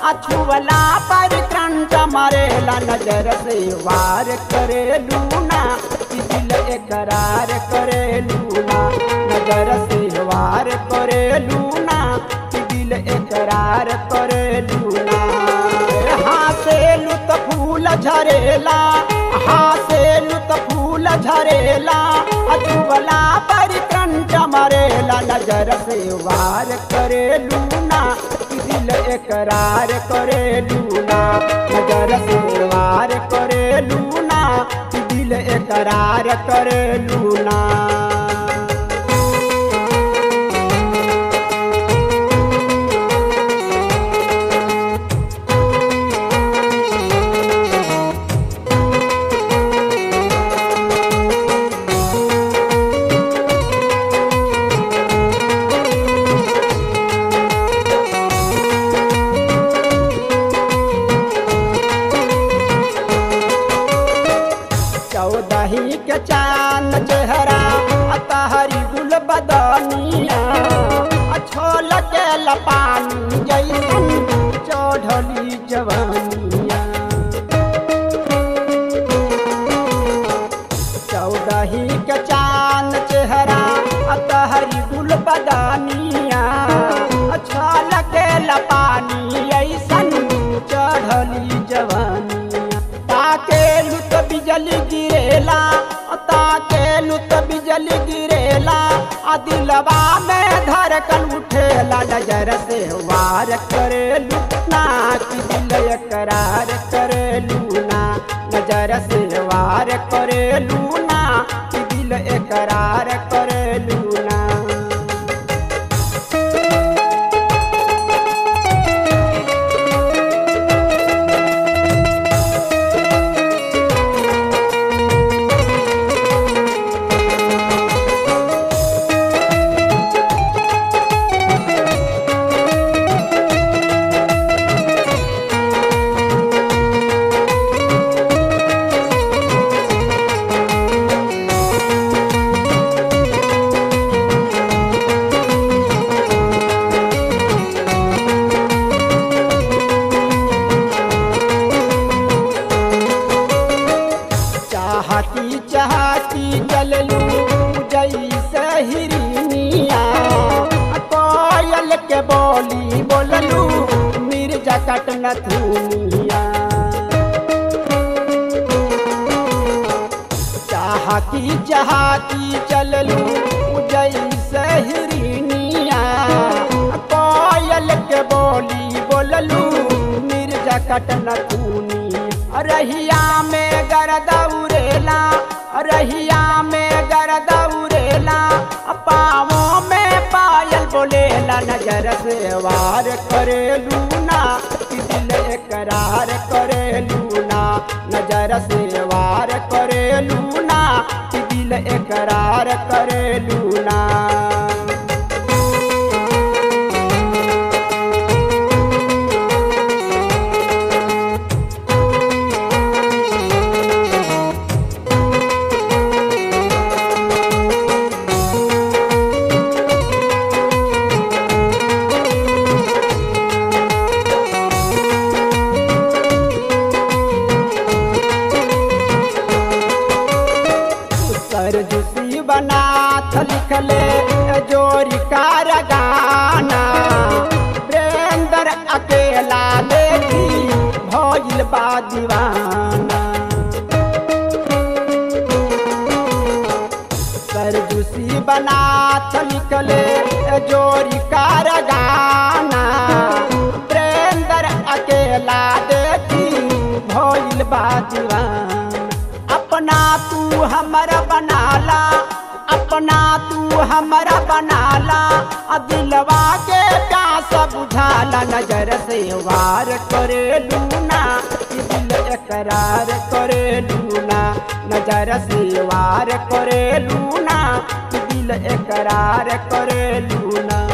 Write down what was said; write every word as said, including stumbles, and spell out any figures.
अछुवला पर कंठ मरेला नजर से वार करे लूना दिल एकरार करे लूना नजर से वार करे लूना दिल एकरार करे लूना। हासे लुत फूल झरेला हासे लुत फूल झरेला अछुवला पर कंठ मरेला नजर से वार करे लूना दिल एकरार करे लूना नजर से वार करे लूना दिल एकरार करे लूना। चौदही के चांद चेहरा अतहरी गुल बदनिया छोल के लपानी जैसन चढ़ली जवानिया। चौदही के चांद चेहरा अतहरी गुल बदनिया छोल के लपानी ऐसन चढ़ली जवानिया। ताके लुत बिजली गिरेला ताके लुत बिजली गिरेला आ दिलवा में धड़कन उठेला नजर से वार करे लूना कि दिल एकरार करे लूना नजर से वार करे लूना कि दिल एकरार करे लूना। चाहती चाहती चललू जैसे हिरनिया कोयल के बोली बोललू मिर्जा कटन धुनिया। चाहती चाहती चललू जैसे हिरनिया कोयल के बोली बोललू मिर्जा कटन धुनिया। रहिया में गरदा उरेला रहिया में गरदा उरेला पाँवों में पायल बोलेला नजर से वार करे लूना कि दिल एकरार करे लूना नजर से वार करे लूना कि दिल एकरार करे लूना। सरजुसी बनाथ लिखले जोरी कार गाना प्रेंदर अकेला देखी भइल बा दीवाना। सरजुसी बनाथ लिखले जोरी कार गाना प्रेंदर अकेला देखी भइल बा दीवाना। अपना तू हमारा बनाला अपना तू हमारा बनाला दिलवा के प्यास बुझाला नजर से वार करे लूना दिल एकरार करे लूना नजर से वार करे लूना दिल एकरार करे लूना।